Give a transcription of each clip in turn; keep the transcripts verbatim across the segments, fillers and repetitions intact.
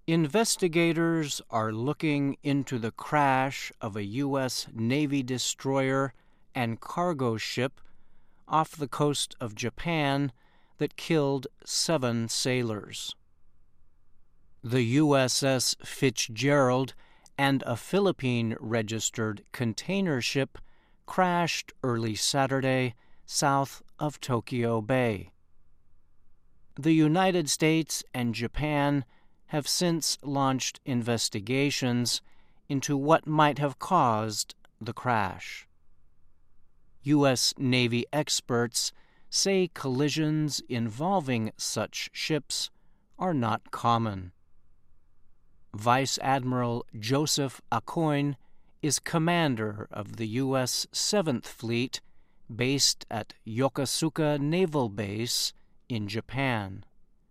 Investigators are looking into the crash of a U S Navy destroyer and cargo ship off the coast of Japan that killed seven sailors. The U S S Fitzgerald and a Philippine-registered container ship crashed early Saturday south of Tokyo Bay. The United States and Japan have since launched investigations into what might have caused the crash. U S Navy experts say collisions involving such ships are not common. Vice Admiral Joseph Aucoin is commander of the U S seventh Fleet based at Yokosuka Naval Base in Japan.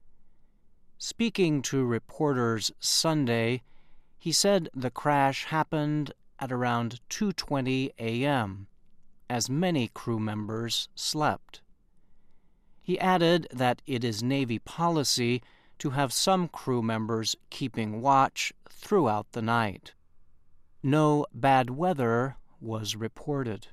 Speaking to reporters Sunday, he said the crash happened at around two twenty a.m., as many crew members slept. He added that it is Navy policy to have some crew members keeping watch throughout the night. No bad weather was reported.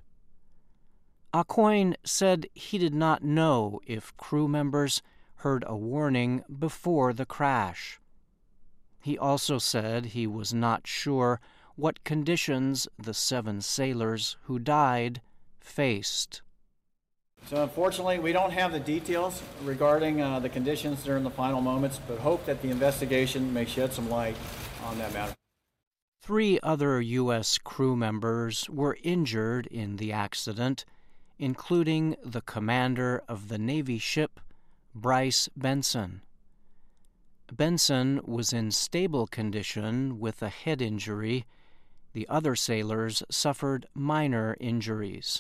Aucoin said he did not know if crew members heard a warning before the crash. He also said he was not sure what conditions the seven sailors who died faced. So unfortunately, we don't have the details regarding uh, the conditions during the final moments, but hope that the investigation may shed some light on that matter. Three other U S crew members were injured in the accident, including the commander of the Navy ship, Bryce Benson. Benson was in stable condition with a head injury. The other sailors suffered minor injuries.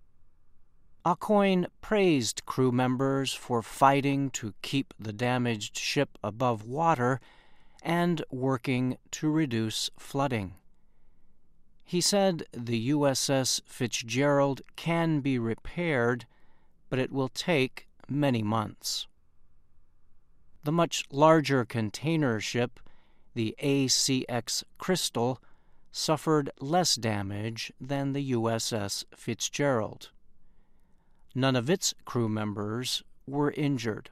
Aucoin praised crew members for fighting to keep the damaged ship above water and working to reduce flooding. He said the U S S Fitzgerald can be repaired, but it will take many months. The much larger container ship, the A C X Crystal, suffered less damage than the U S S Fitzgerald. None of its crew members were injured.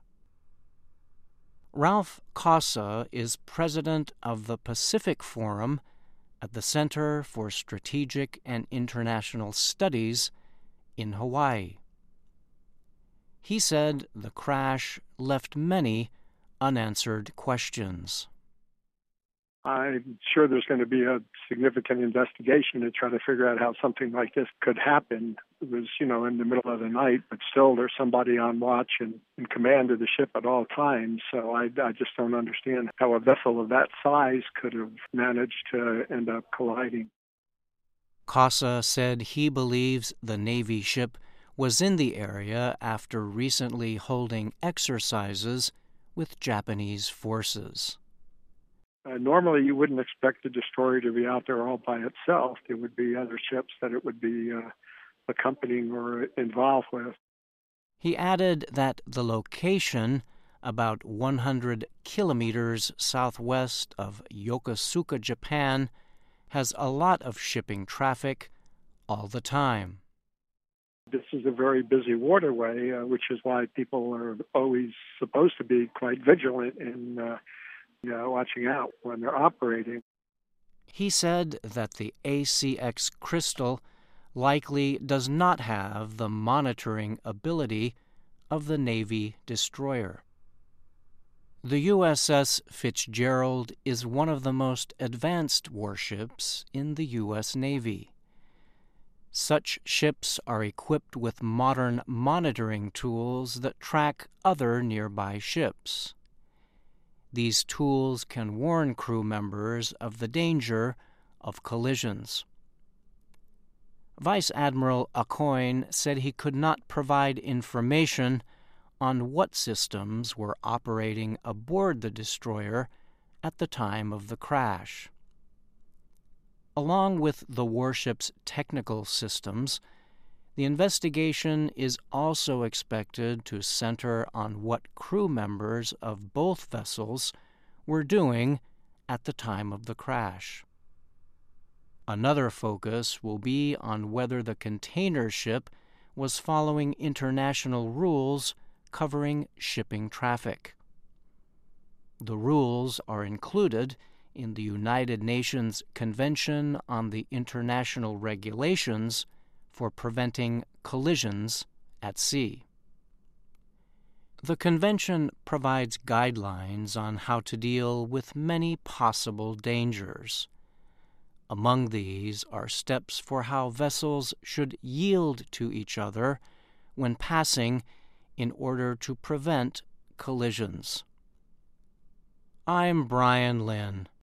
Ralph Casa is president of the Pacific Forum at the Center for Strategic and International Studies in Hawaii. He said the crash left many unanswered questions. I'm sure there's going to be a significant investigation to try to figure out how something like this could happen. It was, you know, in the middle of the night, but still there's somebody on watch and in command of the ship at all times. So I, I just don't understand how a vessel of that size could have managed to end up colliding. Casa said he believes the Navy ship was in the area after recently holding exercises with Japanese forces. Uh, normally, you wouldn't expect the destroyer to be out there all by itself. There would be other ships that it would be uh, accompanying or involved with. He added that the location, about one hundred kilometers southwest of Yokosuka, Japan, has a lot of shipping traffic all the time. This is a very busy waterway, uh, which is why people are always supposed to be quite vigilant in uh, you know, watching out when they're operating. He said that the A C X Crystal likely does not have the monitoring ability of the Navy destroyer. The U S S Fitzgerald is one of the most advanced warships in the U S Navy. Such ships are equipped with modern monitoring tools that track other nearby ships. These tools can warn crew members of the danger of collisions. Vice Admiral Aucoin said he could not provide information on what systems were operating aboard the destroyer at the time of the crash. Along with the warship's technical systems, the investigation is also expected to center on what crew members of both vessels were doing at the time of the crash. Another focus will be on whether the container ship was following international rules covering shipping traffic. The rules are included in the United Nations Convention on the International Regulations for Preventing Collisions at Sea. The convention provides guidelines on how to deal with many possible dangers. Among these are steps for how vessels should yield to each other when passing in order to prevent collisions. I'm Brian Lynn.